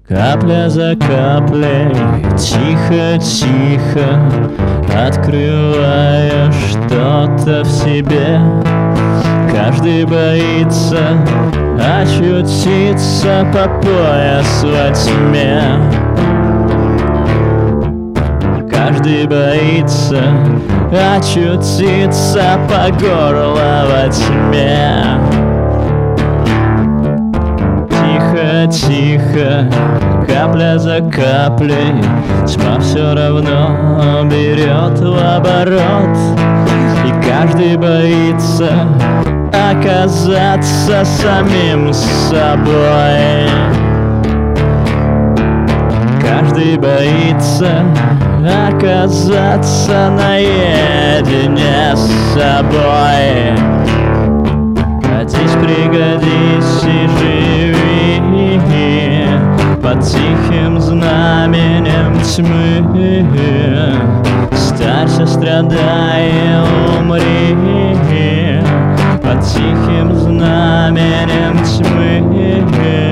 Капля за каплей, тихо-тихо, открывая что-то в себе. Каждый боится очутиться по пояс во тьме. Каждый боится очутиться по горло во тьме. Тихо-тихо, капля за каплей, тьма все равно берет в оборот. И каждый боится оказаться самим собой. Каждый боится оказаться наедине с собой. Годись, пригодись и живи под тихим знаменем тьмы. Старься, страдай и умри под тихим знаменем тьмы.